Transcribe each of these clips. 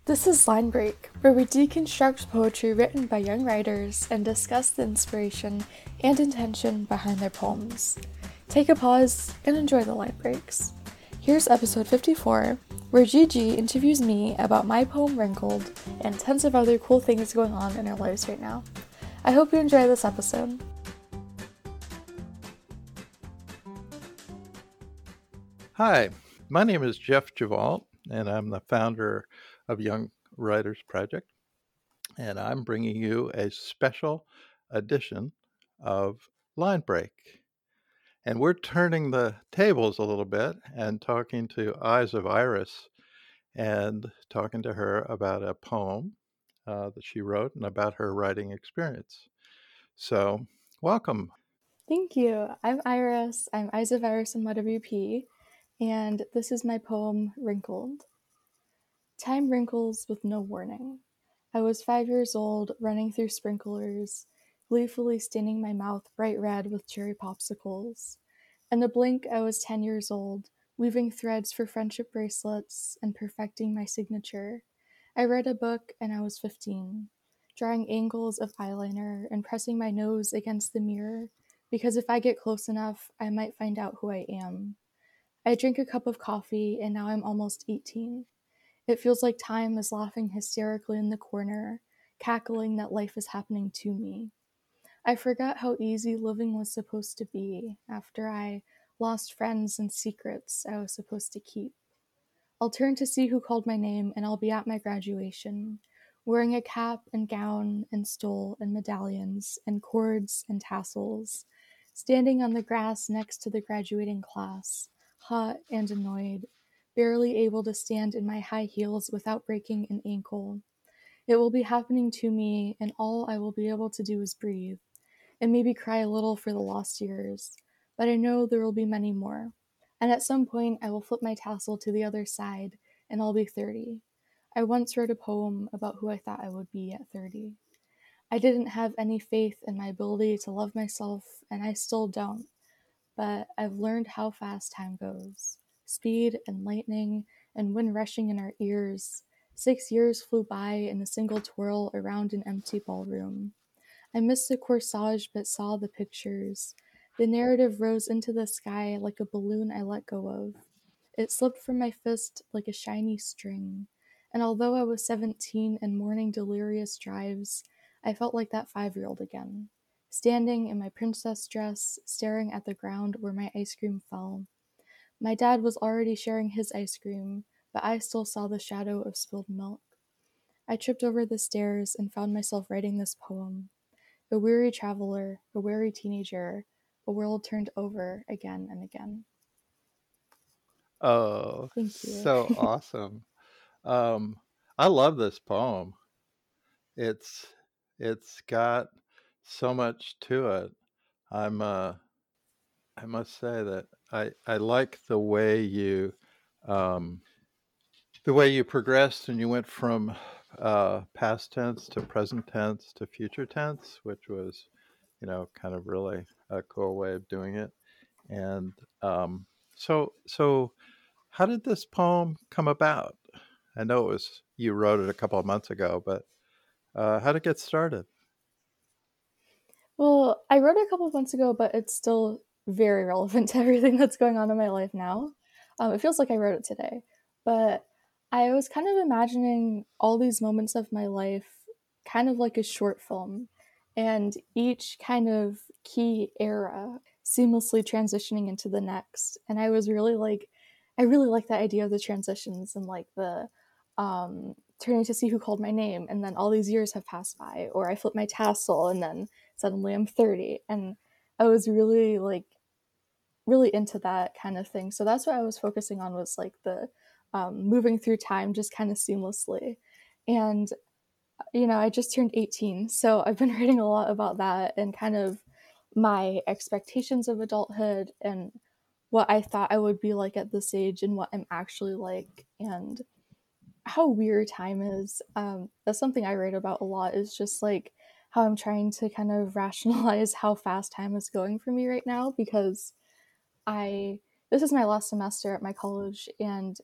This is Line Break, where we deconstruct poetry written by young writers and discuss the inspiration and intention behind their poems. Take a pause and enjoy the line breaks. Here's episode 54, where Gigi interviews me about my poem Wrinkled and tons of other cool things going on in our lives right now. I hope you enjoy this episode. Hi, my name is Jeff Javalt, and I'm the founder of Young Writers Project, and I'm bringing you a special edition of Line Break. And we're turning the tables a little bit and talking to Eyes of Iris and talking to her about a poem that she wrote and about her writing experience. So, welcome. Thank you. I'm Iris. I'm Eyes of Iris in YWP, and this is my poem Wrinkled. Time wrinkles with no warning. I was 5 years old, running through sprinklers, gleefully staining my mouth bright red with cherry popsicles. In a blink, I was 10 years old, weaving threads for friendship bracelets and perfecting my signature. I read a book and I was 15, drawing angles of eyeliner and pressing my nose against the mirror, because if I get close enough, I might find out who I am. I drink a cup of coffee and now I'm almost 18. It feels like time is laughing hysterically in the corner, cackling that life is happening to me. I forgot how easy living was supposed to be after I lost friends and secrets I was supposed to keep. I'll turn to see who called my name and I'll be at my graduation, wearing a cap and gown and stole and medallions and cords and tassels, standing on the grass next to the graduating class, hot and annoyed, barely able to stand in my high heels without breaking an ankle. It will be happening to me, and all I will be able to do is breathe, and maybe cry a little for the lost years, but I know there will be many more. And at some point, I will flip my tassel to the other side, and I'll be 30. I once wrote a poem about who I thought I would be at 30. I didn't have any faith in my ability to love myself, and I still don't, but I've learned how fast time goes. Speed and lightning and wind rushing in our ears. 6 years flew by in a single twirl around an empty ballroom. I missed the corsage but saw the pictures. The narrative rose into the sky like a balloon I let go of. It slipped from my fist like a shiny string. And although I was 17 and mourning delirious drives, I felt like that 5-year-old again, standing in my princess dress, staring at the ground where my ice cream fell. My dad was already sharing his ice cream, but I still saw the shadow of spilled milk. I tripped over the stairs and found myself writing this poem. A weary traveler, a weary teenager, a world turned over again and again. Oh, Thank you. so awesome. Um, I love this poem. It's it's got so much to it. I'm I must say that I like um, the way you progressed and you went from past tense to present tense to future tense, which was, kind of really a cool way of doing it. And so how did this poem come about? I know it was you wrote it a couple of months ago, but how did it get started? Well, I wrote it a couple of months ago, but it's still very relevant to everything that's going on in my life now. It feels like I wrote it today, but I was kind of imagining all these moments of my life kind of like a short film, and each kind of key era seamlessly transitioning into the next. And I really like that idea of the transitions and like the turning to see who called my name, and then all these years have passed by, or I flip my tassel and then suddenly I'm 30. And I was really into that kind of thing. So that's what I was focusing on, was like the moving through time just kind of seamlessly. And I just turned 18, so I've been writing a lot about that and kind of my expectations of adulthood and what I thought I would be like at this age and what I'm actually like, and how weird time is. That's something I write about a lot, is just like how I'm trying to kind of rationalize how fast time is going for me right now, because I this is my last semester at my college, and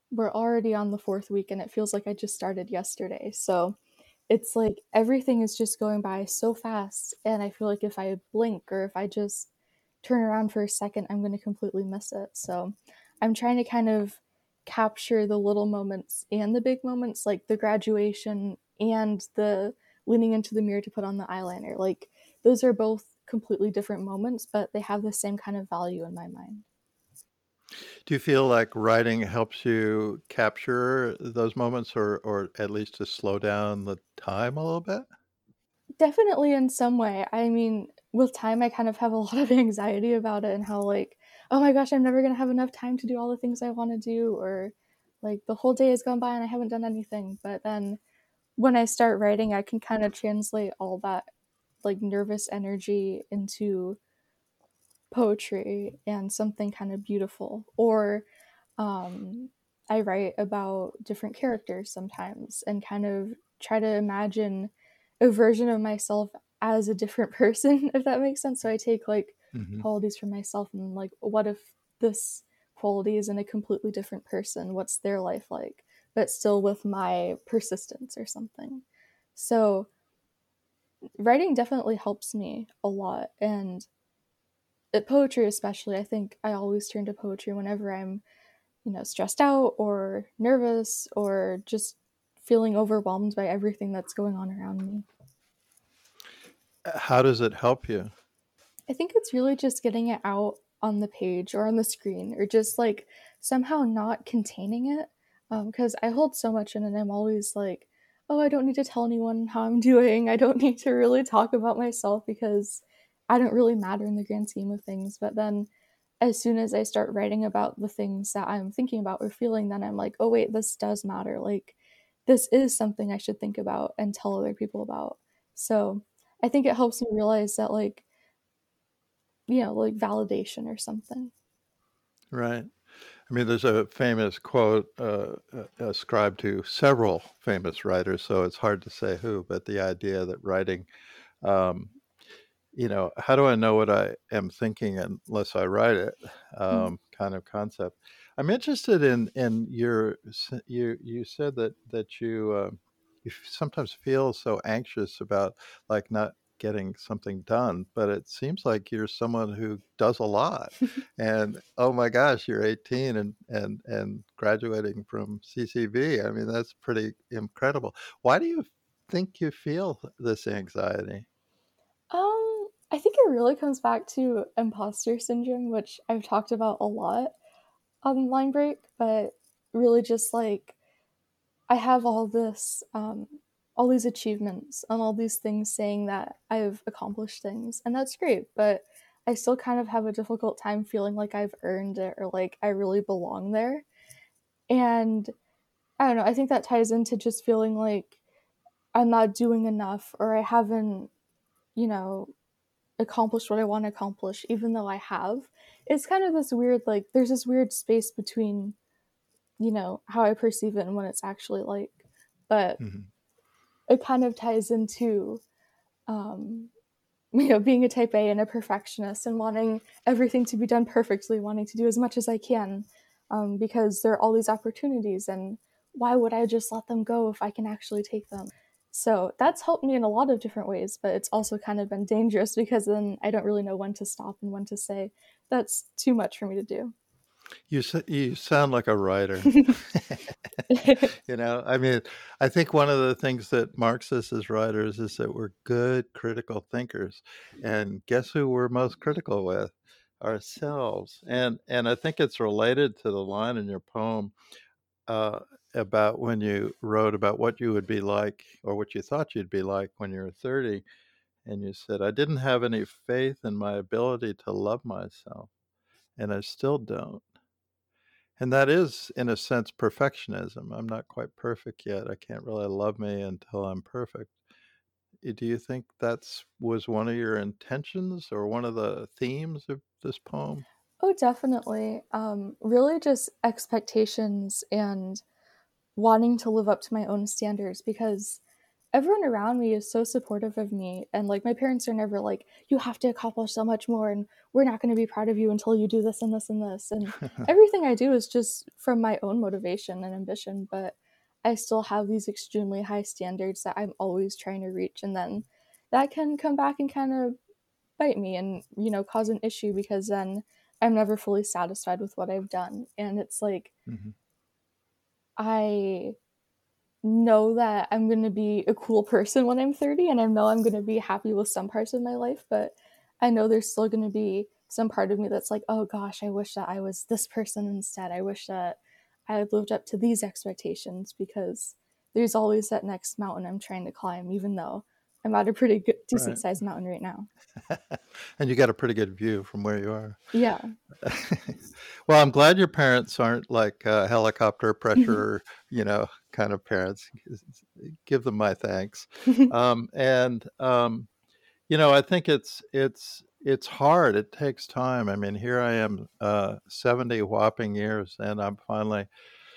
we're already on the 4th week and it feels like I just started yesterday. So it's like everything is just going by so fast, and I feel like if I blink or if I just turn around for a second, I'm going to completely miss it. So I'm trying to kind of capture the little moments and the big moments, like the graduation and the leaning into the mirror to put on the eyeliner. Like those are both completely different moments, but they have the same kind of value in my mind. Do you feel like writing helps you capture those moments or at least to slow down the time a little bit? Definitely in some way. I mean, with time, I kind of have a lot of anxiety about it and how, like, oh my gosh, I'm never going to have enough time to do all the things I want to do, or like the whole day has gone by and I haven't done anything. But then when I start writing, I can kind of translate all that like nervous energy into poetry and something kind of beautiful. Or um, I write about different characters sometimes and kind of try to imagine a version of myself as a different person, if that makes sense. So I take like Mhm. qualities from myself and like, what if this quality is in a completely different person? What's their life like? But still with my persistence or something. So writing definitely helps me a lot. And poetry, especially, I think I always turn to poetry whenever I'm stressed out or nervous or just feeling overwhelmed by everything that's going on around me. How does it help you? I think it's really just getting it out on the page or on the screen, or just like somehow not containing it. Because I hold so much in it, I'm always like, oh, I don't need to tell anyone how I'm doing. I don't need to really talk about myself because I don't really matter in the grand scheme of things. But then as soon as I start writing about the things that I'm thinking about or feeling, then I'm like, oh, wait, this does matter. Like, this is something I should think about and tell other people about. So I think it helps me realize that, like, like validation or something. Right. I mean, there's a famous quote ascribed to several famous writers, so it's hard to say who, but the idea that writing, um, how do I know what I am thinking unless I write it? Mm. Kind of concept. I'm interested in you said that you sometimes feel so anxious about like not getting something done, but it seems like you're someone who does a lot. And oh my gosh, you're 18 and graduating from CCV. I mean, that's pretty incredible. Why do you think you feel this anxiety? I think it really comes back to imposter syndrome, which I've talked about a lot on Line Break, but really just like I have all these achievements and all these things saying that I've accomplished things, and that's great, but I still kind of have a difficult time feeling like I've earned it or like I really belong there. And I don't know, I think that ties into just feeling like I'm not doing enough or I haven't, you know, accomplished what I want to accomplish, even though I have. It's kind of this weird, like, there's this weird space between, how I perceive it and what it's actually like. But Mhm. it kind of ties into, um, being a type A and a perfectionist and wanting everything to be done perfectly, wanting to do as much as I can, because there are all these opportunities, and why would I just let them go if I can actually take them? So that's helped me in a lot of different ways, but it's also kind of been dangerous because then I don't really know when to stop and when to say that's too much for me to do. You sound like a writer. I mean, I think one of the things that marks us as writers is that we're good critical thinkers. And guess who we're most critical with? Ourselves. And I think it's related to the line in your poem uh, about when you wrote about what you would be like or what you thought you'd be like when you were 30. And you said, I didn't have any faith in my ability to love myself, and I still don't. And that is, in a sense, perfectionism. I'm not quite perfect yet. I can't really love me until I'm perfect. Do you think that's was one of your intentions or one of the themes of this poem? Oh, definitely. Really just expectations and wanting to live up to my own standards, because everyone around me is so supportive of me, and like my parents are never like, you have to accomplish so much more and we're not going to be proud of you until you do this and this and this. And everything I do is just from my own motivation and ambition, but I still have these extremely high standards that I'm always trying to reach, and then that can come back and kind of bite me and, cause an issue because then I'm never fully satisfied with what I've done. And it's like, Mhm. I know that I'm going to be a cool person when I'm 30, and I know I'm going to be happy with some parts of my life, but I know there's still going to be some part of me that's like, oh gosh, I wish that I was this person instead. I wish that I had lived up to these expectations, because there's always that next mountain I'm trying to climb, even though I'm at a pretty good, decent Right. sized mountain right now. And you got a pretty good view from where you are. Yeah. Well, I'm glad your parents aren't like helicopter pressure, kind of parents. Give them my thanks. And I think it's hard. It takes time. I mean, here I am, 70 whopping years, and I'm finally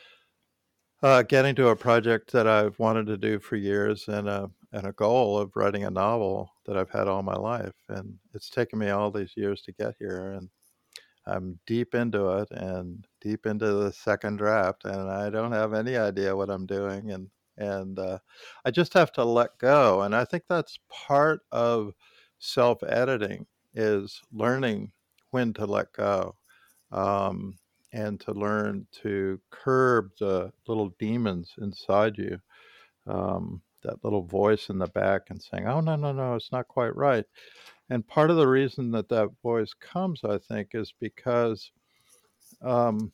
getting to a project that I've wanted to do for years, and a goal of writing a novel that I've had all my life. And it's taken me all these years to get here, and I'm deep into it and deep into the second draft, and I don't have any idea what I'm doing, and I just have to let go. And I think that's part of self-editing, is learning when to let go, um, and to learn to curb the little demons inside you, that little voice in the back and saying, "Oh, no, no, no, it's not quite right." And part of the reason that that voice comes, I think, is because um,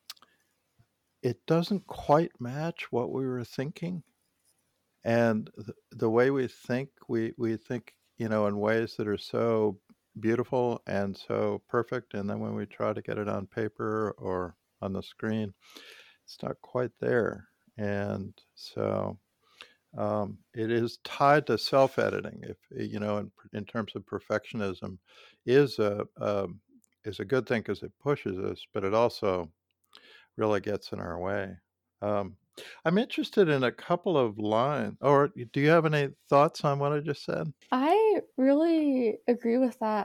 it doesn't quite match what we were thinking. And the way we think, we think, in ways that are so beautiful and so perfect. And then when we try to get it on paper or on the screen, it's not quite there. And so it is tied to self-editing. If in terms of perfectionism, is a good thing because it pushes us, but it also really gets in our way. Um, I'm interested in a couple of lines. Or do you have any thoughts on what I just said? I really agree with that.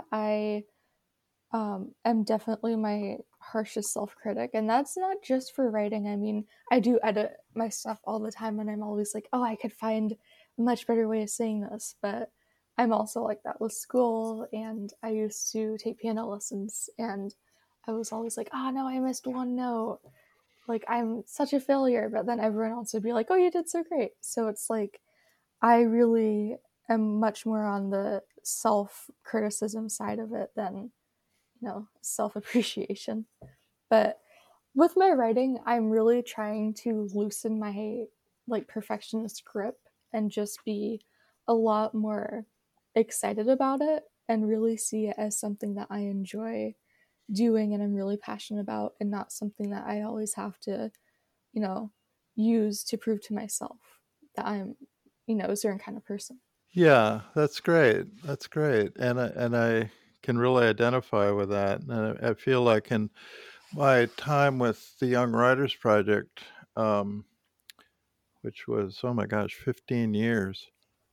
am definitely my harshest self critic, and that's not just for writing. I mean, I do edit my stuff all the time, and I'm always like, oh, I could find a much better way of saying this. But I'm also like that with school, and I used to take piano lessons, and I was always like, oh no, I missed one note. Like, I'm such a failure. But then everyone else would be like, oh, you did so great. So it's like, I really am much more on the self criticism side of it than, self appreciation. But with my writing, I'm really trying to loosen my like perfectionist grip and just be a lot more excited about it and really see it as something that I enjoy doing and I'm really passionate about, and not something that I always have to, you know, use to prove to myself that I'm, a certain kind of person. Yeah, that's great. That's great. And I can really identify with that. And I feel like in my time with the Young Writers Project, um, which was, oh my gosh, 15 years,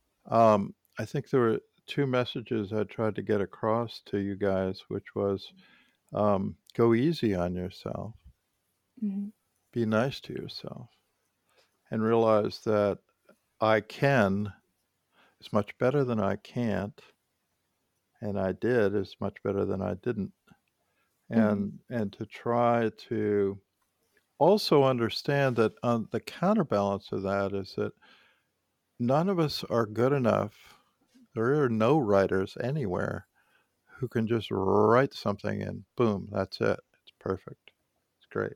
I think there were two messages I tried to get across to you guys, which was, go easy on yourself, Mm-hmm. be nice to yourself, and realize that I can is much better than I can't, and I did is much better than I didn't. Mm-hmm. And to try to also understand that the counterbalance of that is that none of us are good enough. There are no writers anywhere who can just write something and boom, that's it. It's perfect. It's great.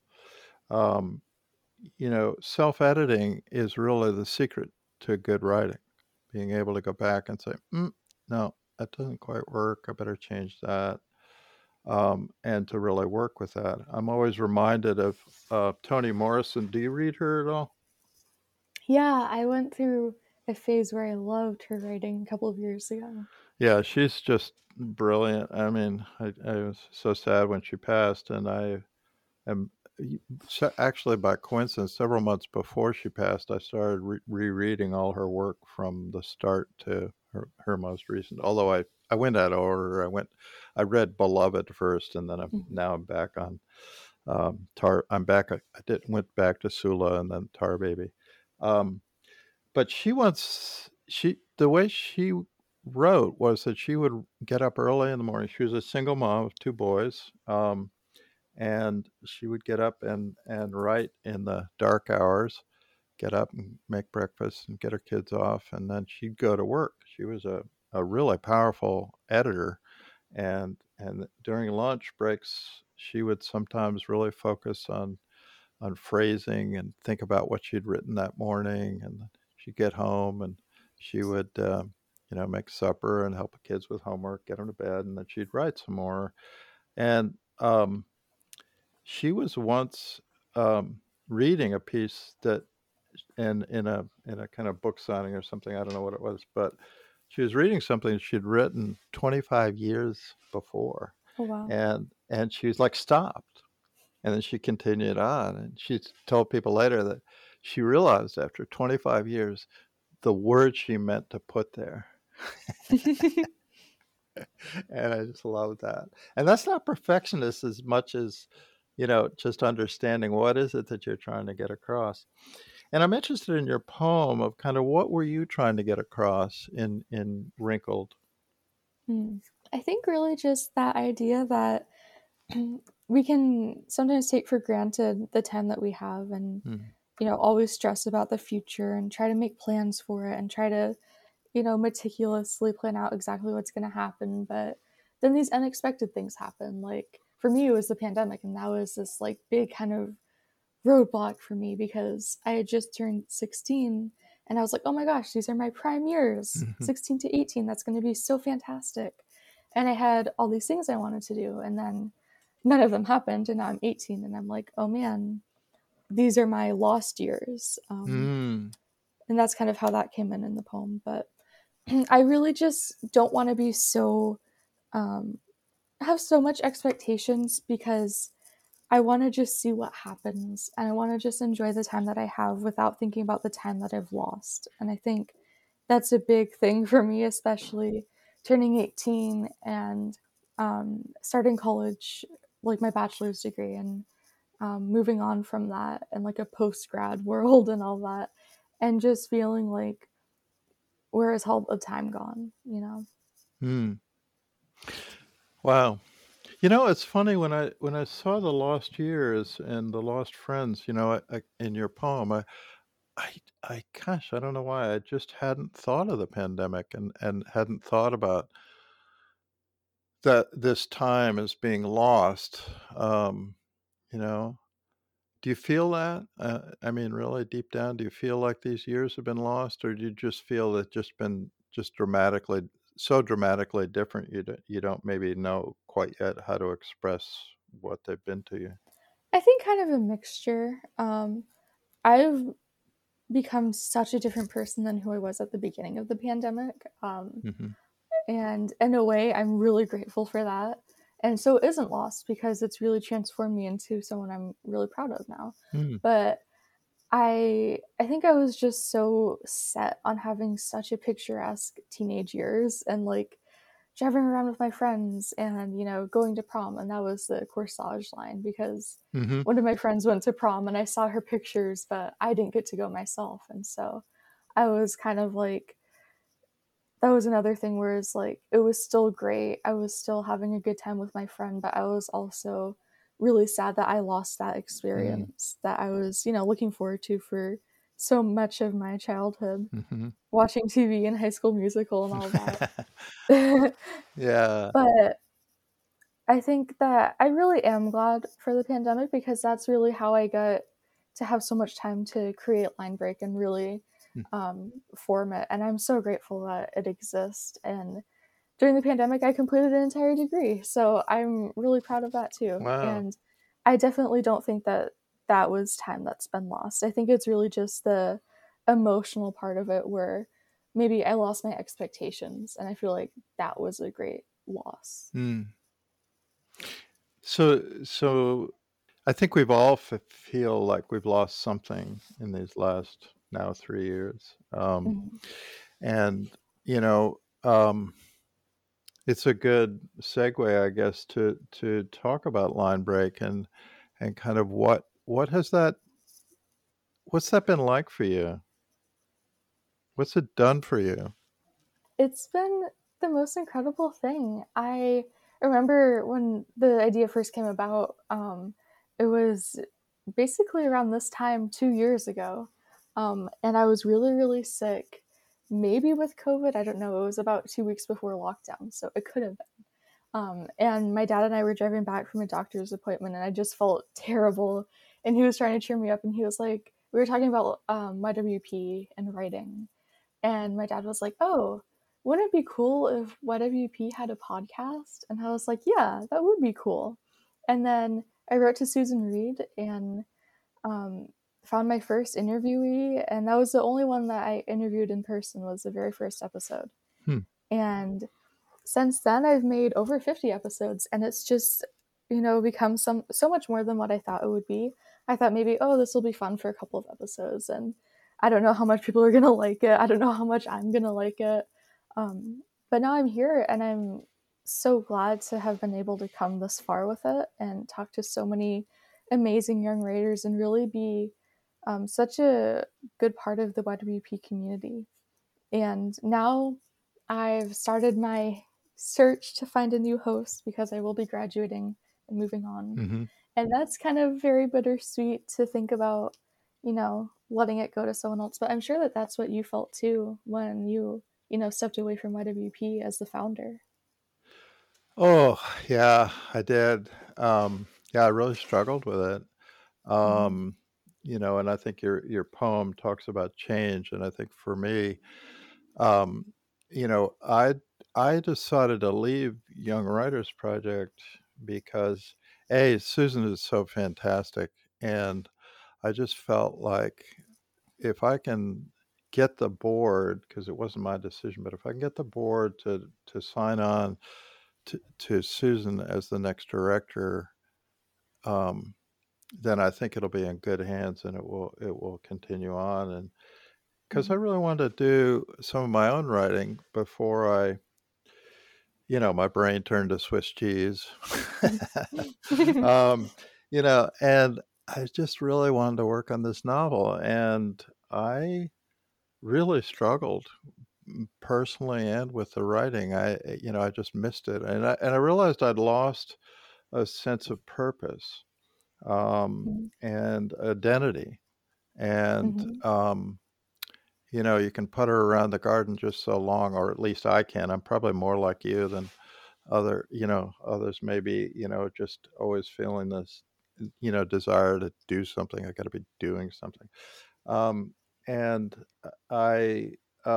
Um, Self editing is really the secret to good writing. Being able to go back and say, no, that doesn't quite work. I better change that. And to really work with that. I'm always reminded of Toni Morrison. Do you read her at all? Yeah, I went through a phase where I loved her writing a couple of years ago. Yeah, she's just brilliant. I mean, I was so sad when she passed, and I am actually, by coincidence, several months before she passed, I started rereading all her work from the start to her most recent. Although I went out of order. I read Beloved first, and then Mhm. now I'm back on Tar. I'm back. Went back to Sula and then Tar Baby. Um, but the way she wrote was that she would get up early in the morning. She was a single mom of two boys. And she would get up and write in the dark hours, get up and make breakfast and get her kids off, and then she'd go to work. She was a really powerful editor, and during lunch breaks, she would sometimes really focus on phrasing and think about what she'd written that morning. And she'd get home and she would, make supper and help the kids with homework, get them to bed, and then she'd write some more. And she was once reading a piece that in a kind of book signing or something. I don't know what it was, but she was reading something she'd written 25 years before, Oh, wow. and she was like stopped, and then she continued on, and she told people later that she realized after 25 years the words she meant to put there. And I just love that. And that's not perfectionist as much as, just understanding what is it that you're trying to get across. And I'm interested in your poem of kind of what were you trying to get across in Wrinkled? Mm. I think really just that idea that we can sometimes take for granted the time that we have and, Mm, always stress about the future and try to make plans for it and try to, meticulously plan out exactly what's going to happen. But then these unexpected things happen. Like for me, it was the pandemic, and that was this like big kind of roadblock for me because I had just turned 16 and I was like, oh my gosh, these are my prime years, mhm, 16 to 18. That's going to be so fantastic. And I had all these things I wanted to do. And then none of them happened. And now I'm 18 and I'm like, oh man, these are my lost years. mm, And that's kind of how that came in the poem. But I really just don't want to be so, um, have so much expectations because I want to just see what happens and I want to just enjoy the time that I have without thinking about the time that I've lost. And I think that's a big thing for me, especially turning 18 and starting college, like my bachelor's degree, and moving on from that and like a post grad world and all that. And just feeling like, where has all the time gone? mm. Wow. It's funny when I saw the lost years and the lost friends, in your poem, gosh, I don't know why I just hadn't thought of the pandemic and hadn't thought about that this time as being lost. Um, you know, do you feel that? I mean, really deep down, do you feel like these years have been lost, or do you just feel that just been just so dramatically different you don't maybe know quite yet how to express what they've been to you? I think kind of a mixture. I've become such a different person than who I was at the beginning of the pandemic. Mhm. And in a way, I'm really grateful for that. And so it isn't lost because it's really transformed me into someone I'm really proud of now. Mm. But I think I was just so set on having such a picturesque teenage years and like driving around with my friends and going to prom, and that was the corsage line because Mhm. one of my friends went to prom and I saw her pictures but I didn't get to go myself, and so I was kind of like, that was another thing where it's like it was still great, I was still having a good time with my friend, but I was also really sad that I lost that Mm. experience that I was looking forward to for so much of my childhood, Mhm. watching TV and High School Musical and all that. Yeah. But I think that I really am glad for the pandemic because that's really how I got to have so much time to create Line Break and really Mm. form it. And I'm so grateful that it exists. And during the pandemic, I completed an entire degree. So I'm really proud of that too. Wow. And I definitely don't think that that was time that's been lost. I think it's really just the emotional part of it where maybe I lost my expectations. And I feel like that was a great loss. Mm. So I think we've all feel like we've lost something in these last now 3 years. Mhm. And, you know, it's a good segue, I guess, to talk about line break and kind of what has that what's that been like for you? What's it done for you? It's been the most incredible thing. I remember when the idea first came about, it was basically around this time 2 years ago. And I was really, really sick, maybe with COVID. I don't know. It was about 2 weeks before lockdown, so it could have been. And my dad and I were driving back from a doctor's appointment, and I just felt terrible. And he was trying to cheer me up, and he was like, we were talking about YWP and writing. And my dad was like, "Oh, wouldn't it be cool if YWP had a podcast?" And I was like, "Yeah, that would be cool." And then I wrote to Susan Reed and um, found my first interviewee, and that was the only one that I interviewed in person. Was the very first episode, Hmm. and since then I've made over 50 episodes, and it's just become so much more than what I thought it would be. I thought maybe, oh, this will be fun for a couple of episodes, and I don't know how much people are gonna like it. I don't know how much I'm gonna like it. But now I'm here, and I'm so glad to have been able to come this far with it and talk to so many amazing young writers and really be such a good part of the YWP community. And now I've started my search to find a new host because I will be graduating and moving on. Hmm. And that's kind of very bittersweet to think about, letting it go to someone else. But I'm sure that that's what you felt too when you stepped away from YWP as the founder. Oh, yeah, I did. Yeah, I really struggled with it. Mm-hmm. Um, and I think your poem talks about change, and I think for me, um, you know, I I decided to leave Young Writers Project because Susan is so fantastic, and I just felt like if I can get the board, because it wasn't my decision, but if I can get the board to sign on to Susan as the next director, um, then I think it'll be in good hands and it will continue on. And because I Mm-hmm. really wanted to do some of my own writing before my brain turned to Swiss cheese. um, and I just really wanted to work on this novel, and I really struggled personally and with the writing. I just missed it, and I realized I'd lost a sense of purpose, and identity, and Mm-hmm. you can putter around the garden just so long, or at least I can. I'm probably more like you than others maybe, just always feeling this, desire to do something. I got to be doing something. Um, and I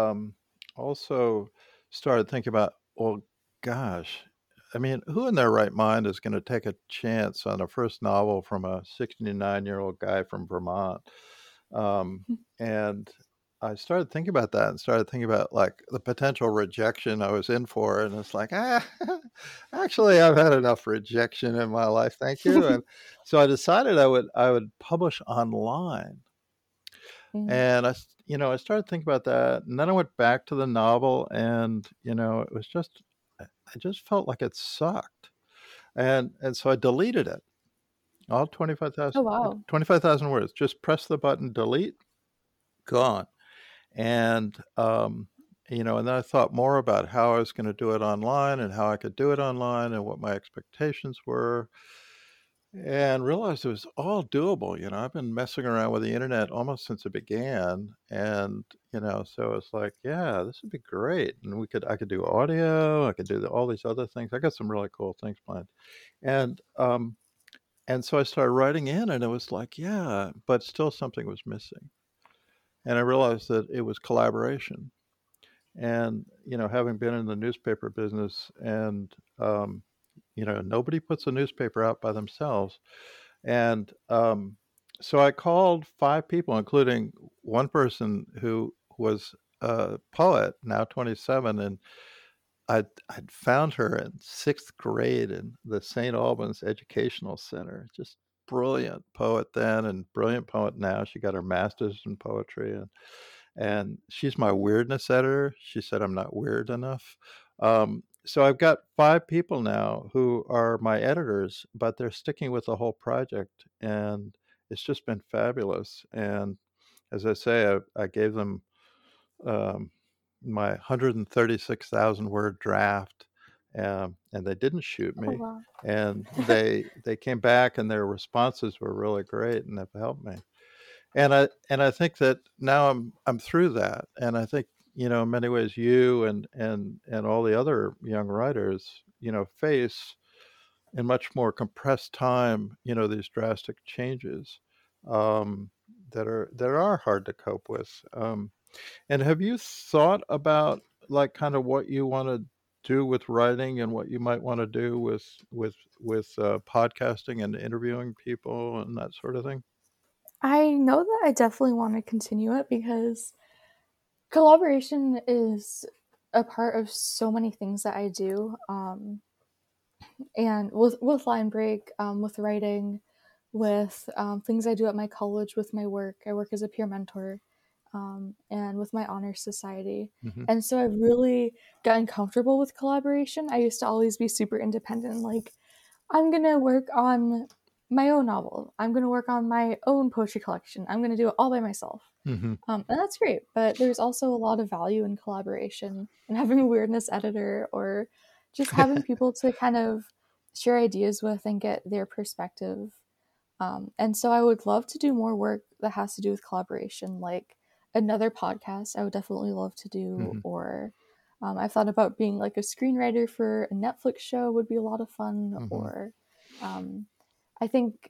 also started thinking about, well, gosh, I mean, who in their right mind is going to take a chance on a first novel from a 69-year-old guy from Vermont? Um, and I started thinking about that and started thinking about like the potential rejection I was in for. And it's like, actually, I've had enough rejection in my life. Thank you. And so I decided I would publish online. Mm-hmm. And I started thinking about that, and then I went back to the novel, and it was just I just felt like it sucked, and so I deleted it, all Oh wow. 25,000 words. Just press the button, delete, gone. And and then I thought more about how I was going to do it online and how I could do it online and what my expectations were, and realized it was all doable. I've been messing around with the internet almost since it began, and so it's like, yeah, this would be great, and I could do audio, I could do all these other things. I got some really cool things planned, and so I started writing in, and it was like, yeah, but still something was missing, and I realized that it was collaboration, and having been in the newspaper business, and nobody puts a newspaper out by themselves. And so I called five people, including one person who was a poet, now 27, and I'd found her in sixth grade in the St. Albans Educational Center. Just brilliant poet then and brilliant poet now. She got her master's in poetry, and she's my weirdness editor. She said I'm not weird enough. So I've got 5 people now who are my editors, but they're sticking with the whole project, and it's just been fabulous. And as I say, I gave them um, my 136,000 word draft, and they didn't shoot Oh, me. wow. And they came back, and their responses were really great, and have helped me. And I think that now I'm through that, and I think, in many ways you and all the other young writers, face in much more compressed time, these drastic changes um, that are hard to cope with. And have you thought about, like, kind of what you want to do with writing and what you might want to do with podcasting and interviewing people and that sort of thing? I know that I definitely want to continue it because collaboration is a part of so many things that I do. And with line break, with writing, with things I do at my college, with my work. I work as a peer mentor, and with my honor society. Hmm. And so I've really gotten comfortable with collaboration. I used to always be super independent, like I'm gonna work on my own novel. I'm gonna work on my own poetry collection. I'm gonna do it all by myself. Hmm. And that's great, but there's also a lot of value in collaboration and having a weirdness editor or just having people to kind of share ideas with and get their perspective. And so I would love to do more work that has to do with collaboration, like another podcast I would definitely love to do, Hmm. or I've thought about being like a screenwriter for a Netflix show would be a lot of fun, Hmm. or um, I think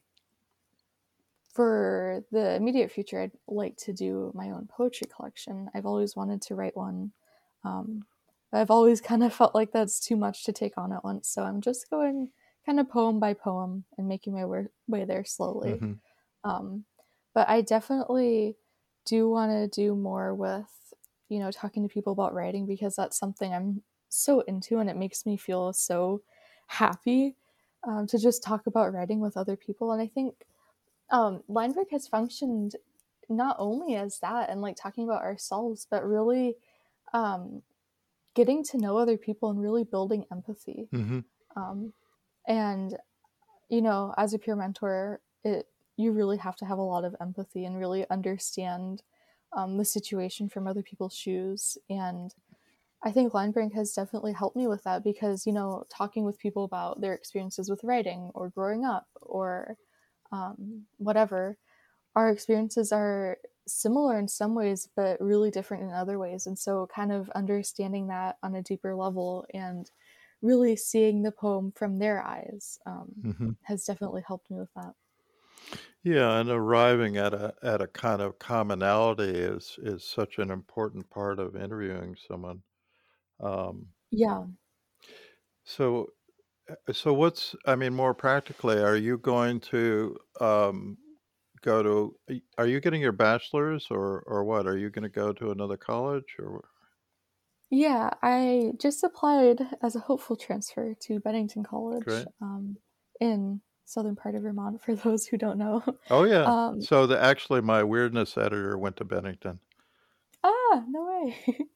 for the immediate future, I'd like to do my own poetry collection. I've always wanted to write one. But I've always kind of felt like that's too much to take on at once. So I'm just going kind of poem by poem and making my way there slowly. Hmm. Um, but I definitely do want to do more with, talking to people about writing because that's something I'm so into and it makes me feel so happy to just talk about writing with other people. And I think Lineberg has functioned not only as that and like talking about ourselves, but really um, getting to know other people and really building empathy. Hmm. Um, and as a peer mentor, you really have to have a lot of empathy and really understand the situation from other people's shoes. And I think Linebrink has definitely helped me with that because talking with people about their experiences with writing or growing up or whatever, our experiences are similar in some ways, but really different in other ways. And so, kind of understanding that on a deeper level and really seeing the poem from their eyes Hmm. has definitely helped me with that. Yeah, and arriving at a kind of commonality is such an important part of interviewing someone. Um, Yeah. so so what's I mean, more practically, are you going to go to? Are you getting your bachelor's or what? Are you going to go to another college or? Yeah, I just applied as a hopeful transfer to Bennington College Great. in southern part of Vermont, for those who don't know. Oh yeah. um, So actually my weirdness editor went to Bennington. no way.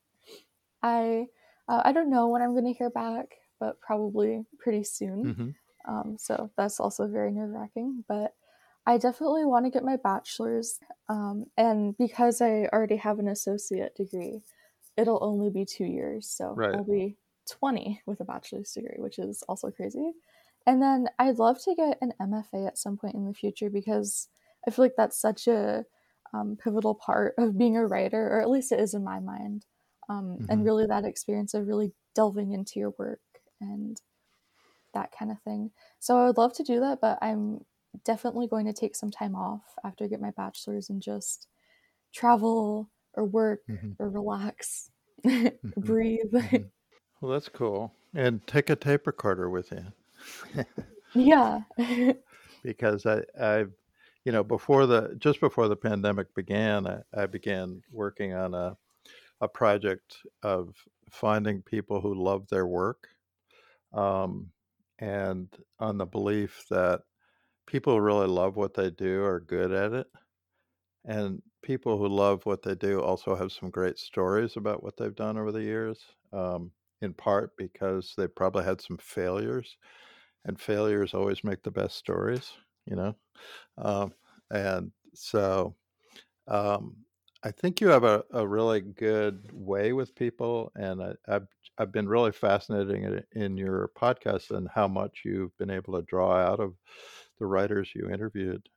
I don't know when I'm going to hear back, but probably pretty soon. Hmm. So that's also very nerve wracking. But I definitely want to get my bachelor's, and because I already have an associate degree, it'll only be 2 years. So Right. I'll be 20 with a bachelor's degree, which is also crazy. And then I'd love to get an MFA at some point in the future because I feel like that's such a pivotal part of being a writer, or at least it is in my mind. And Hmm. really, that experience of really delving into your work and that kind of thing. So I would love to do that, but I'm definitely going to take some time off after I get my bachelor's and just travel or work Hmm. or relax, Hmm. breathe. Hmm. Well, that's cool. And take a tape recorder with you. Yeah. Because before the pandemic began, I began working on a project of finding people who love their work, um, and on the belief that people who really love what they do are good at it, and people who love what they do also have some great stories about what they've done over the years, in part because they probably had some failures, and failures always make the best stories, you know? Um, and so, um, I think you have a really good way with people, and I've been really fascinated in your podcast and how much you've been able to draw out of the writers you interviewed.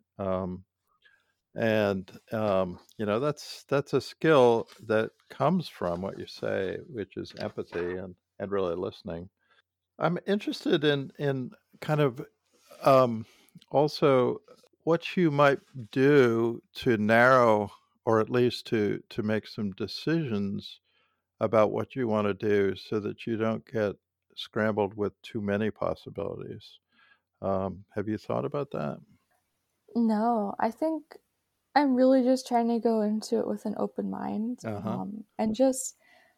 That's a skill that comes from what you say, which is empathy and really listening. I'm interested in kind of um, also what you might do to narrow, or at least to make some decisions about what you want to do so that you don't get scrambled with too many possibilities. Have you thought about that? No, I think I'm really just trying to go into it with an open mind, Uh-huh. and just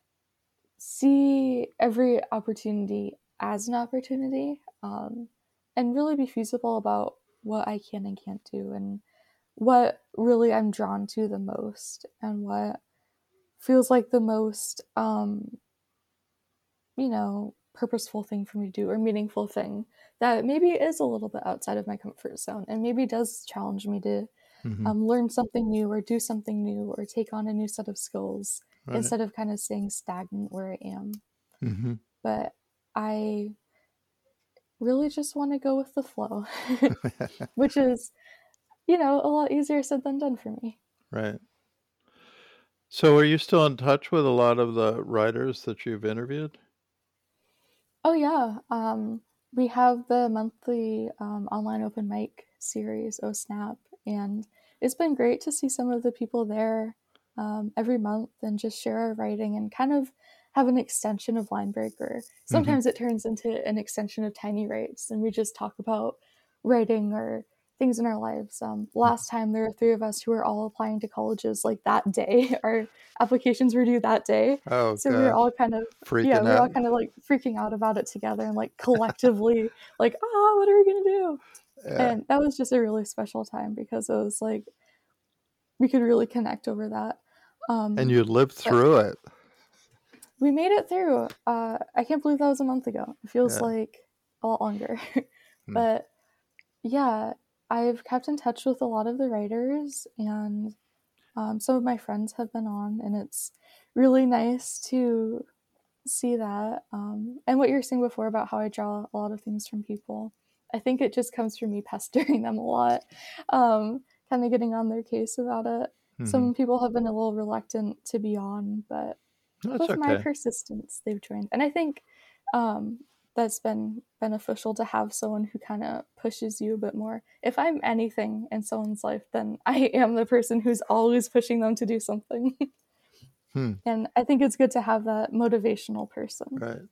see every opportunity as an opportunity, and really be feasible about what I can and can't do, and what really I'm drawn to the most, and what feels like the most, purposeful thing for me to do, or meaningful thing that maybe is a little bit outside of my comfort zone and maybe does challenge me to Hmm. learn something new, or do something new, or take on a new set of skills, Right. instead of kind of staying stagnant where I am. Hmm. But I really just want to go with the flow, which is, a lot easier said than done for me. Right. So are you still in touch with a lot of the writers that you've interviewed? Oh, yeah. We have the monthly online open mic series, Oh Snap, and it's been great to see some of the people there every month and just share our writing and kind of have an extension of Linebreaker. Hmm. Sometimes it turns into an extension of Tiny Writes, and we just talk about writing or things in our lives. Last time there were three of us who were all applying to colleges like that day. Our applications were due that day. Oh So we were gosh, all kind of, yeah, freaking we were all out. kind of like freaking out about it together and like collectively, like, what are we gonna do? Yeah. And that was just a really special time because it was like we could really connect over that. And Um, you lived but through it. we made it through. I can't believe that was a month ago. It feels Yeah. like a lot longer. Hmm. But yeah, I've kept in touch with a lot of the writers, and some of my friends have been on, and it's really nice to see that. And what you were saying before about how I draw a lot of things from people, I think it just comes from me pestering them a lot, kind of getting on their case about it. Hmm. Some people have been a little reluctant to be on, but That's with my okay. persistence, they've joined. And I think um, that's been beneficial to have someone who kind of pushes you a bit more. If I'm anything in someone's life, then I am the person who's always pushing them to do something. Hmm. And I think it's good to have that motivational person. Right.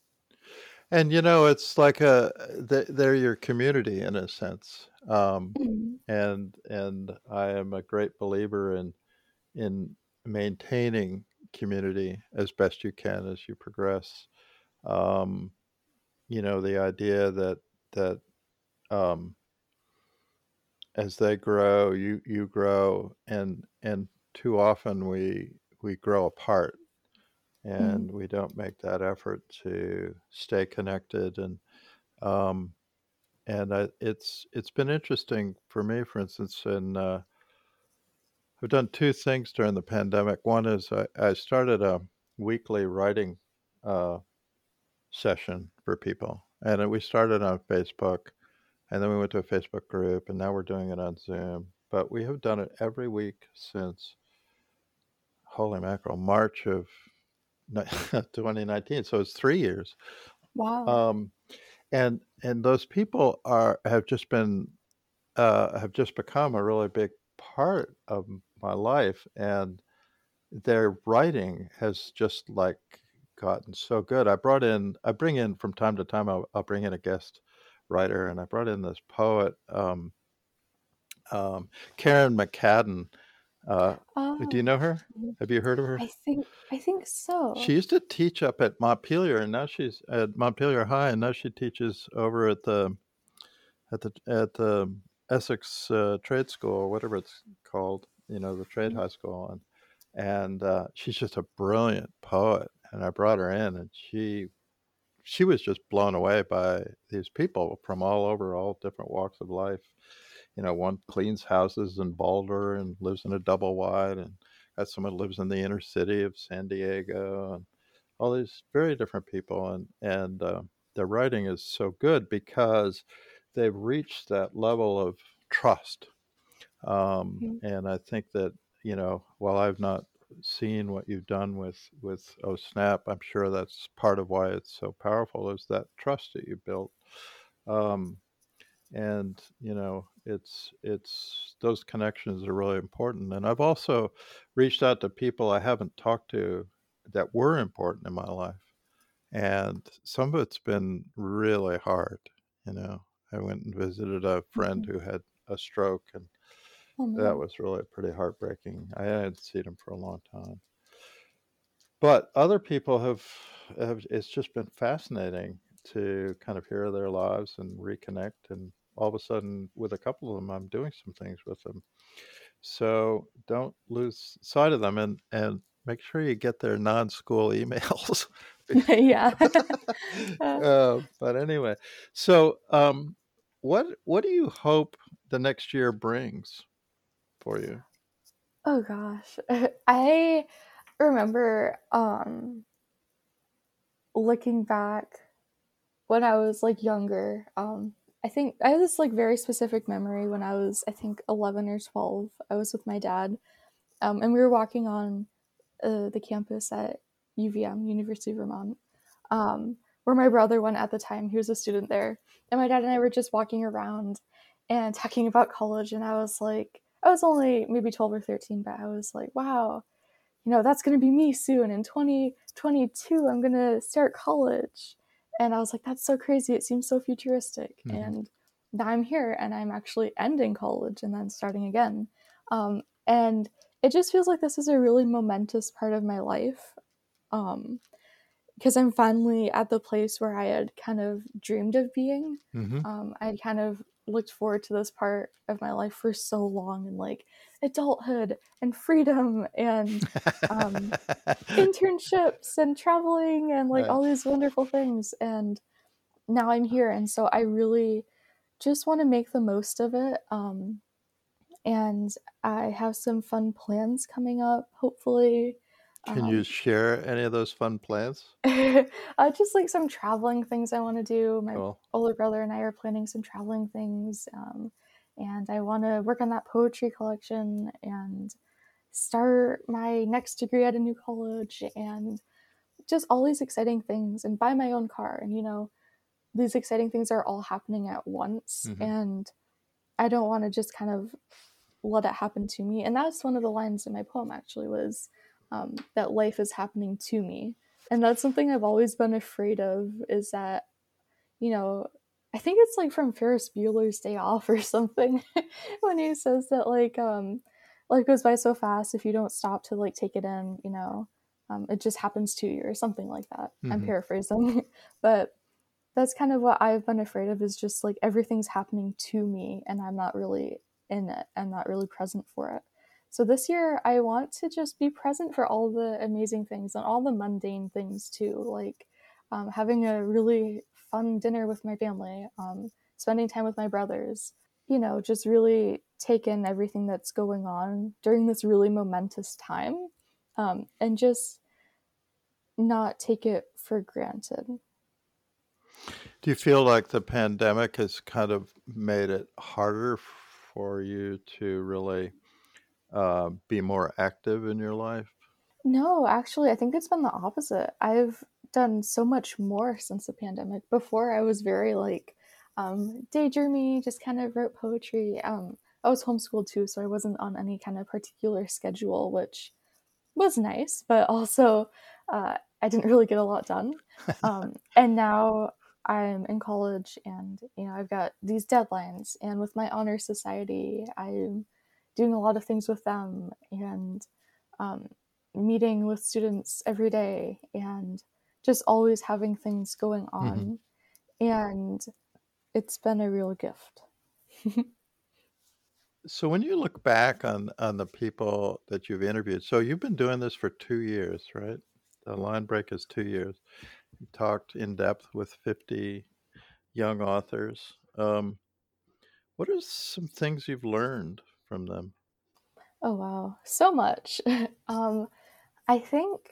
And it's like they're your community in a sense. Mm. And I am a great believer in maintaining community as best you can as you progress. Um, the idea that um, as they grow, you grow, and too often we grow apart, Mm. and we don't make that effort to stay connected. And it's been interesting for me, for instance, and I've done two things during the pandemic. One is I started a weekly writing uh, session for people, and we started on Facebook, and then we went to a Facebook group, and now we're doing it on Zoom. But we have done it every week since, holy mackerel, March of 2019. So it's 3 years. Wow. Um, and those people have just become a really big part of my life, and their writing has just like gotten so good. I bring in from time to time. I'll bring in a guest writer, and I brought in this poet, um, Karen McCadden. Do you Oh, know her? Have you heard of her? I think She so. used to teach up at Montpelier, and now she's at Montpelier High, and now she teaches over at the Essex Trade School, or whatever it's called, the trade high school, and she's just a brilliant poet. And I brought her in, and she was just blown away by these people from all over, all different walks of life. One cleans houses in Boulder and lives in a double wide, and got someone who lives in the inner city of San Diego, and all these very different people. And their writing is so good because they've reached that level of trust. Mhm. And I think that, while I've not seen what you've done with Oh Snap, I'm sure that's part of why it's so powerful, is that trust that you built. Um, and it's those connections are really important. And I've also reached out to people I haven't talked to that were important in my life, and some of it's been really hard. you know I went and visited a friend Mhm. who had a stroke, and Oh that no. was really pretty heartbreaking. I hadn't seen him for a long time. But other people have it's just been fascinating to kind of hear their lives and reconnect. And all of a sudden, with a couple of them, I'm doing some things with them. So don't lose sight of them, and make sure you get their non-school emails. Yeah. Uh, But anyway, so what do you hope the next year brings for you? oh gosh. I remember looking back when I was like younger. I think I have this like very specific memory when I was, I think, 11 or 12. I was with my dad, and we were walking on the campus at UVM, University of Vermont, where my brother went at the time. He was a student there. And my dad and I were just walking around and talking about college. And I was like, I was only maybe 12 or 13, but I was like, wow, that's going to be me soon. In 2022, I'm going to start college. And I was like, that's so crazy. It seems so futuristic. Hmm. And now I'm here and I'm actually ending college and then starting again. And it just feels like this is a really momentous part of my life. Um, because I'm finally at the place where I had kind of dreamed of being. Hmm. I had kind of looked forward to this part of my life for so long, and like adulthood and freedom and um, internships and traveling and like Right. all these wonderful things. And now I'm here, and so I really just want to make the most of it. And I have some fun plans coming up, hopefully. Can you Um, share any of those fun plans? just like some traveling things I want to do. My Cool. older brother and I are planning some traveling things. And I want to work on that poetry collection and start my next degree at a new college and just all these exciting things and buy my own car. And, these exciting things are all happening at once. Hmm. And I don't want to just kind of let it happen to me. And that's one of the lines in my poem actually was that life is happening to me. And that's something I've always been afraid of is that, you know, I think it's like from Ferris Bueller's Day Off or something when he says that life goes by so fast if you don't stop to like take it in, it just happens to you or something like that. I'm Hmm. paraphrasing, but that's kind of what I've been afraid of is just like everything's happening to me and I'm not really in it. I'm not really present for it. So this year I want to just be present for all the amazing things and all the mundane things too, like having a really fun dinner with my family, spending time with my brothers, just really take in everything that's going on during this really momentous time, and just not take it for granted. Do you feel like the pandemic has kind of made it harder for you to really be more active in your life? No, actually, I think it's been the opposite. I've done so much more since the pandemic. Before, I was very like daydreamy, just kind of wrote poetry. I was homeschooled too, so I wasn't on any kind of particular schedule, which was nice, but also I didn't really get a lot done. And now I'm in college, and I've got these deadlines, and with my honor society, I'm doing a lot of things with them, and um, meeting with students every day, and just always having things going Hmm. on, and it's been a real gift. So when you look back on the people that you've interviewed, so you've been doing this for 2 years, right? The Line Break is 2 years. You talked in depth with 50 young authors. What are some things you've learned from them? Oh wow, so much. um, I think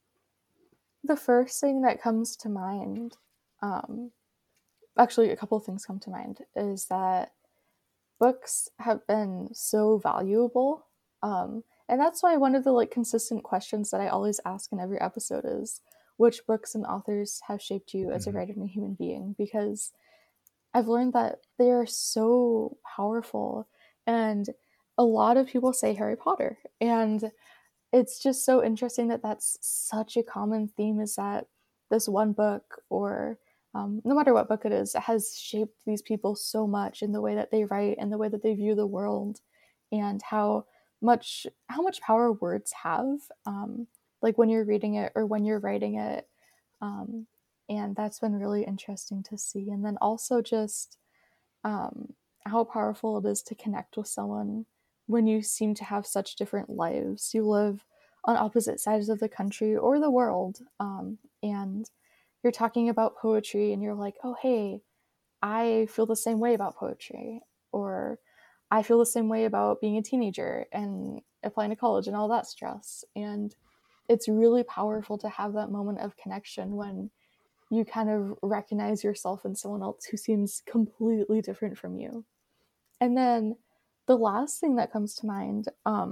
the first thing that comes to mind, um, actually, a couple of things come to mind, is that books have been so valuable. And that's why one of the like consistent questions that I always ask in every episode is which books and authors have shaped you as a Mhm. writer and a human being? Because I've learned that they are so powerful. And a lot of people say Harry Potter. And it's just so interesting that that's such a common theme, is that this one book, or no matter what book it is, it has shaped these people so much in the way that they write and the way that they view the world, and how much power words have, like when you're reading it or when you're writing it. um, and that's been really interesting to see. And then also just um, how powerful it is to connect with someone when you seem to have such different lives. You live on opposite sides of the country or the world, and you're talking about poetry, and you're like, oh, hey, I feel the same way about poetry, or I feel the same way about being a teenager and applying to college and all that stress. And it's really powerful to have that moment of connection when you kind of recognize yourself in someone else who seems completely different from you. And then the last thing that comes to mind,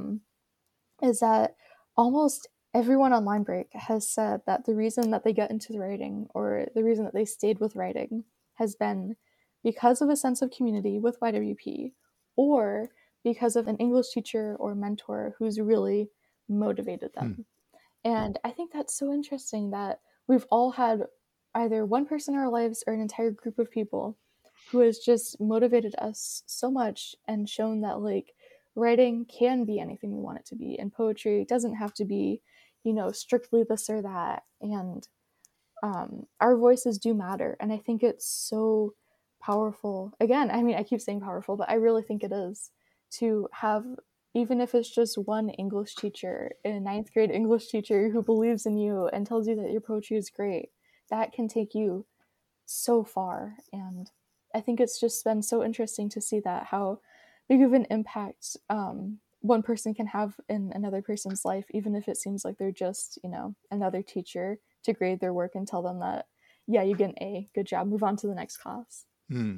is that almost everyone on Line Break has said that the reason that they get into the writing, or the reason that they stayed with writing, has been because of a sense of community with YWP, or because of an English teacher or mentor who's really motivated Hmm. them. And I think that's so interesting that we've all had either one person in our lives or an entire group of people who has just motivated us so much and shown that like writing can be anything we want it to be, and poetry doesn't have to be, strictly this or that. And our voices do matter. And I think it's so powerful. Again, I mean, I keep saying powerful, but I really think it is, to have, even if it's just one English teacher, a ninth grade English teacher who believes in you and tells you that your poetry is great. That can take you so far. And I think it's just been so interesting to see that, how big of an impact one person can have in another person's life, even if it seems like they're just, another teacher to grade their work and tell them that, yeah, you get an A, good job, move on to the next class. Hmm.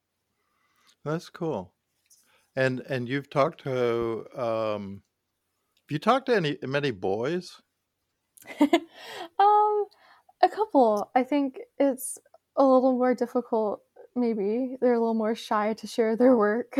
That's cool. And you've talked to have you talked to many boys? um, a couple. I think it's a little more difficult. Maybe they're a little more shy to share their work.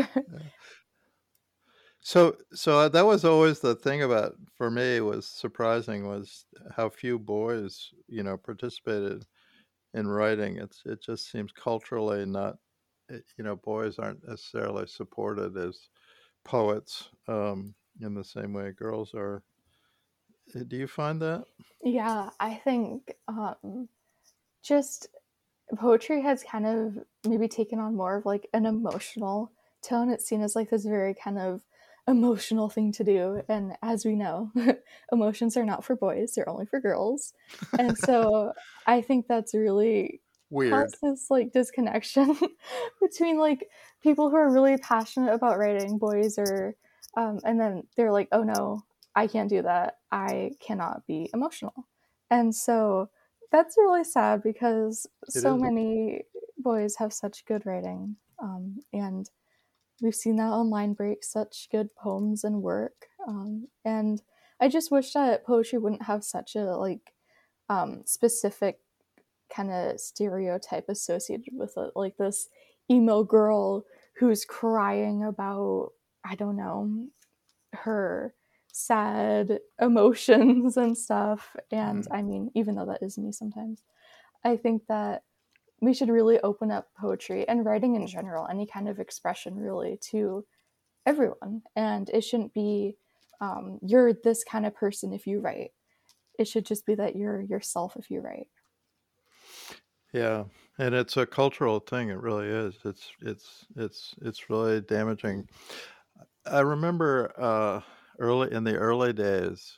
So that was always the thing about for me was surprising was how few boys, participated in writing. It just seems culturally not, boys aren't necessarily supported as poets in the same way girls are. Do you find that? Yeah, I think just poetry has kind of maybe taken on more of like an emotional tone. It's seen as like this very kind of emotional thing to do. And as we know, emotions are not for boys, they're only for girls. And so I think that's really Weird. caused this like disconnection between like people who are really passionate about writing, boys, or and then they're like, oh no, I can't do that, I cannot be emotional. And so that's really sad, because It so is. many boys have such good writing, and we've seen that on Line Break, such good poems and work. And I just wish that poetry wouldn't have such a like specific kind of stereotype associated with it, like this emo girl who's crying about, I don't know, her sad emotions and stuff. And Mm. I mean, even though that is me sometimes, I think that we should really open up poetry and writing in general, any kind of expression really, to everyone. And it shouldn't be, you're this kind of person if you write. It should just be that you're yourself if you write. Yeah, and it's a cultural thing. It really is. It's really damaging. I remember early in the early days,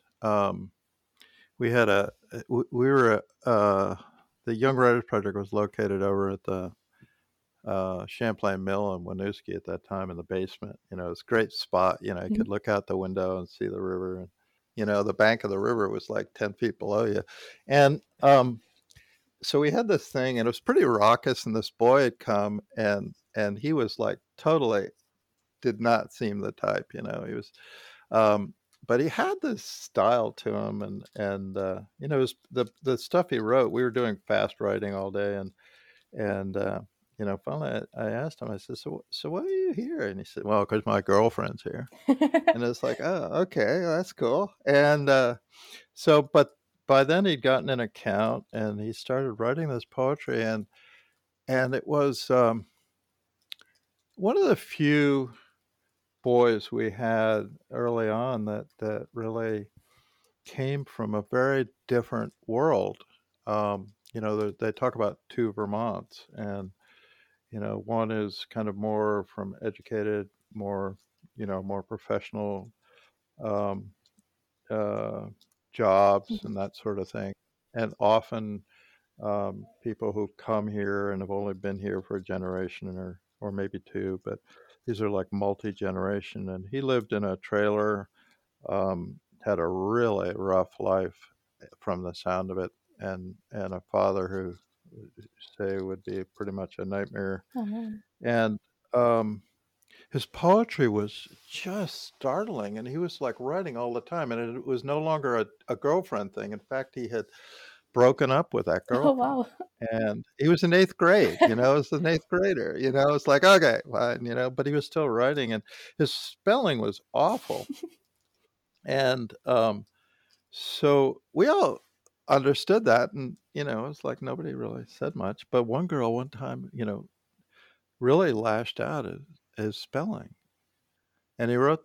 we had we were the Young Writers Project was located over at the Champlain Mill in Winooski at that time in the basement. It's a great spot. You Mhm. could look out the window and see the river, and the bank of the river was like 10 feet below you, and so we had this thing, and it was pretty raucous. And this boy had come, and he was like totally did not seem the type. He was, um, but he had this style to him, and it was the stuff he wrote. We were doing fast writing all day, and finally I asked him. I said, "So why are you here?" And he said, "Well, because my girlfriend's here." And it's like, "Oh, okay, that's cool." But by then he'd gotten an account, and he started writing this poetry, and it was one of the few boys we had early on that really came from a very different world. They talk about two Vermonts, and one is kind of more from educated, more more professional um, uh, jobs Mhm. and that sort of thing, and often people who've come here and have only been here for a generation or maybe two, but these are like multi-generation. And he lived in a trailer, had a really rough life from the sound of it, and a father who say would be pretty much a nightmare. Oh man. And um, his poetry was just startling, and he was like writing all the time, and it was no longer a girlfriend thing. In fact, he had broken up with that Oh girlfriend. wow. And he was in eighth grade, as an eighth grader. It's like, okay, fine, but he was still writing, and his spelling was awful. And so we all understood that, and it's like nobody really said much. But one girl one time, really lashed out at his spelling, and he wrote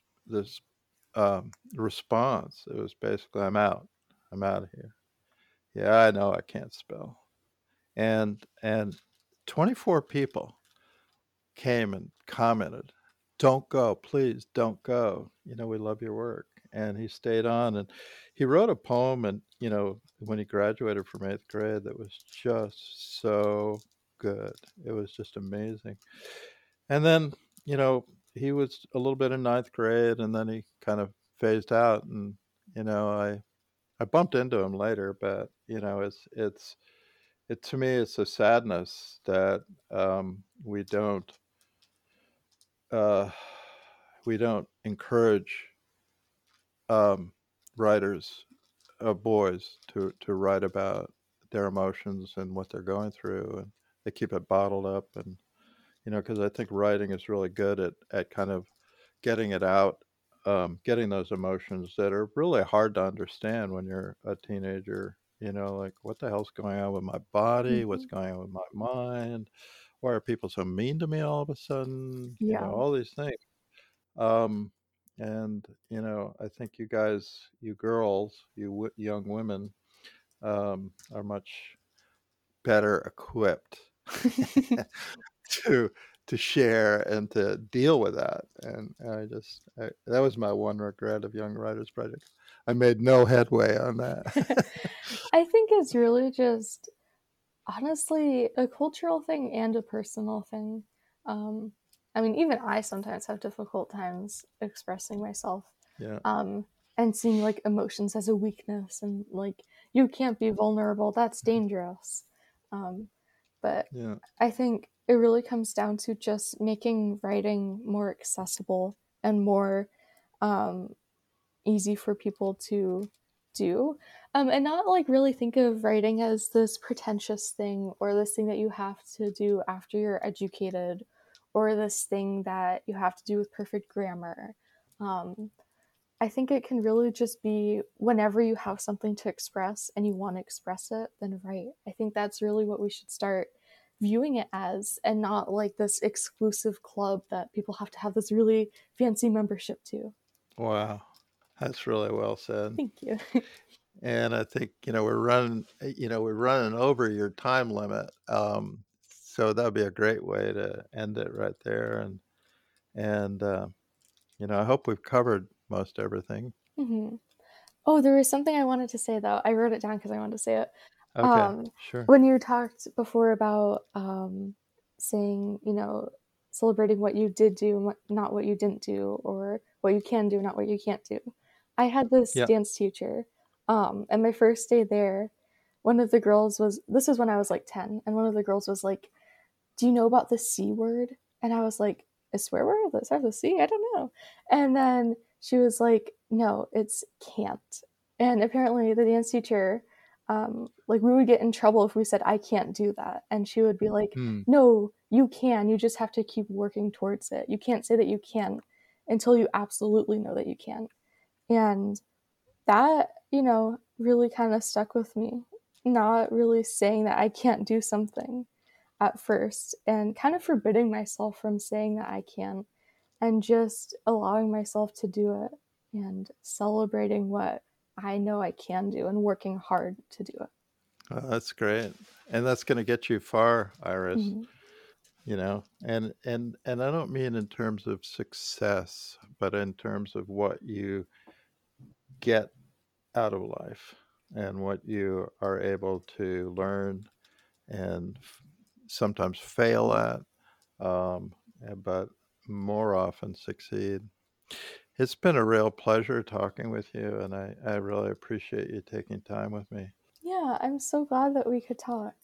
this response. It was basically, I'm out of here. Yeah, I know I can't spell. And 24 people came and commented, "Don't go, please don't go. We love your work." And he stayed on, and he wrote a poem, and when he graduated from eighth grade, that was just so good. It was just amazing. And then you know he was a little bit in ninth grade, and then he kind of phased out, and I bumped into him later, but it to me it's a sadness that uh, we don't encourage um, writers, boys, to write about their emotions and what they're going through, and they keep it bottled up. And because I think writing is really good at kind of getting it out, getting those emotions that are really hard to understand when you're a teenager. Like, what the hell's going on with my body? What's Mhm. going on with my mind? Why are people so mean to me all of a sudden? Yeah. All these things. Um, and I think you guys, you girls, young women, are much better equipped to to share and to deal with that. And that was my one regret of Young Writers Project. I made no headway on that. I think it's really just honestly a cultural thing and a personal thing. Um, I mean, even I sometimes have difficult times expressing myself, Yeah, um, and seeing like emotions as a weakness and like you can't be vulnerable. That's dangerous. Um, but yeah. I think it really comes down to just making writing more accessible and more um, easy for people to do, and not like really think of writing as this pretentious thing or this thing that you have to do after you're educated or this thing that you have to do with perfect grammar. um, I think it can really just be whenever you have something to express and you want to express it, then write. I think that's really what we should start viewing it as, and not like this exclusive club that people have to have this really fancy membership to. Wow, that's really well said. Thank you. And I think we're running over your time limit. So that would be a great way to end it right there. And I hope we've covered most everything. Hmm. Oh, there was something I wanted to say though. I wrote it down because I wanted to say it. Okay, Um, sure. when you talked before about saying, celebrating what you did do, and not what you didn't do, or what you can do, not what you can't do. I had this Yeah. dance teacher, and my first day there, one of the girls was, this is when I was like 10, and one of the girls was like, do you know about the C word? And I was like, a swear word that starts with C? I don't know. And then she was like, no, it's can't. And apparently the dance teacher, like we would get in trouble if we said, I can't do that. And she would be like, Hmm. no, you can. You just have to keep working towards it. You can't say that you can until you absolutely know that you can. And that, really kind of stuck with me. Not really saying that I can't do something at first and kind of forbidding myself from saying that I can and just allowing myself to do it and celebrating what I know I can do and working hard to do it. Oh, that's great. And that's going to get you far, Iris, Mm-hmm. and I don't mean in terms of success, but in terms of what you get out of life and what you are able to learn and sometimes fail at, um, but more often succeed. It's been a real pleasure talking with you, and I really appreciate you taking time with me. Yeah, I'm so glad that we could talk.